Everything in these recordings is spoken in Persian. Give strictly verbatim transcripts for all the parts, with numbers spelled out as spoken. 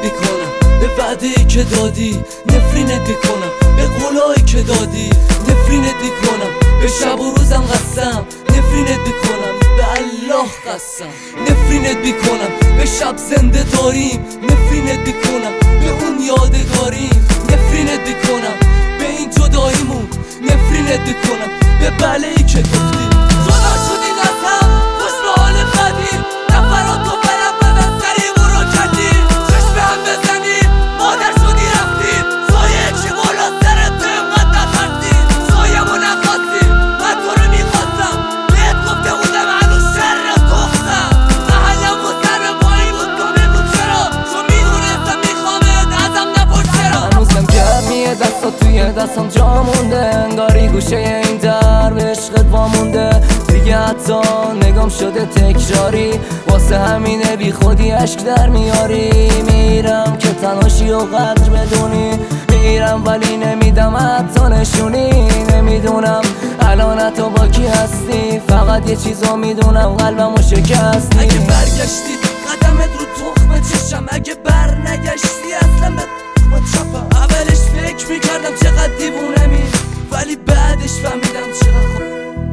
میکنم به وعده‌ای که دادی، نفرینت میکنم به قولایی که دادی، نفرینت میکنم به شب و روزم قسم، نفرینت میکنم به الله قسم، نفرینت میکنم به شب زنده داریم، نفرینت میکنم به اون یادگاریم، نفرینت میکنم به این جداییمون، نفرینت میکنم به بله‌ای که گفتی جدا شدین از هم، خوش به حال بدیم، نفرات تو برم بدن سری برو کردیم، چشم هم بزنیم مادر شدی رفتیم، سایه چی بالا سرت تو اینقدر نترسیم، سایمو نخواستیم من تو رو میخواستم، بهت گفته بودم هنوز شر تختم، محلم و سر پایی بود تو بگو چرا، چون میدونستم میخوامت ازم نپرس چرا. هنوزم گرمیه دستا توی دستم جا مونده، انگاری گوشه این در به عشقت وامونده، دیگه حتی نگام شده تکراری، واسه همینه بی خودی عشق در میاری، میرم که تنهاشی و قدر بدونی، میرم ولی نمیدم حتی نشونی، نمیدونم الان تو با کی هستی، فقط یه چیزو میدونم قلبمو شکستی. اگه برگشتی قدمت رو تخم چشم، اگه بر نگشتی اصلا به تخم چپم، اولش فکر میکردم چقدر دیوونمی، ولی بعدش فهمیدم چقدر خوب.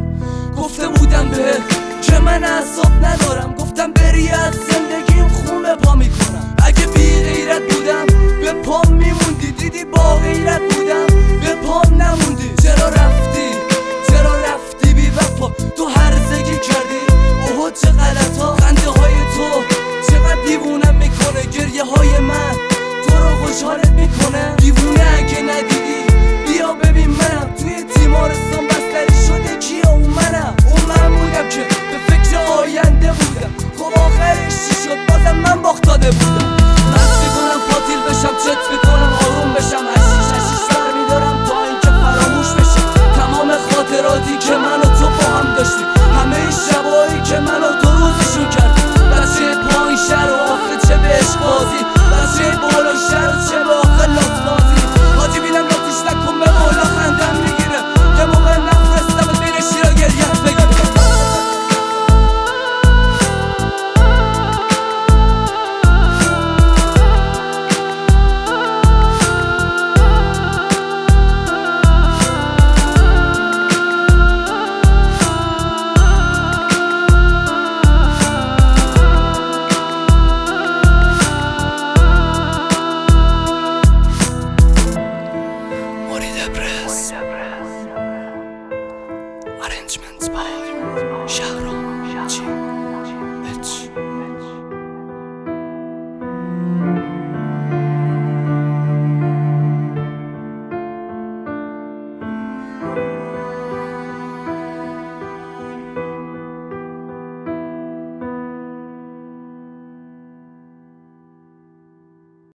گفته بودم به که من اعصاب ندارم، گفتم بری از زندگیم خون به پا میکنم، اگه بی غیرت بودم به پام میموندی، دیدی با غیرت بودم به پام نموندی، چرا رفتی چرا رفتی بی وفا، تو هرزگی کردی اوه چه غلطا، خنده های تو چقدر دیوونم میکنه، گریه های من تو رو خوشحالت میکنه، دیوونه اگه ندیدی بیا ببین منم توی تیمارستان بستری شده کیه اون منم، اون من بودم که به فکر آینده بودم، خب آخرش چی شد بازم من باخت داده بودم، مست میکنم پاتیل بشم چت میکنم آروم بشم، هشیش هشیش بر میدارم تا اینکه فراموش بشه، تمام خاطراتی که من و تو با هم داشتیم، همه شبایی که من و تو روزشون کردیم، بچه پایین شهر و آخه چه به عشق بازی، بچه بالا شهر و چه به آخه لات بازی، حاجی بینم لاتش نکن به بالا خندم میگیره، یه موقع نفرستم بین شیرا گریت بگیره. Arrangements by Shahro.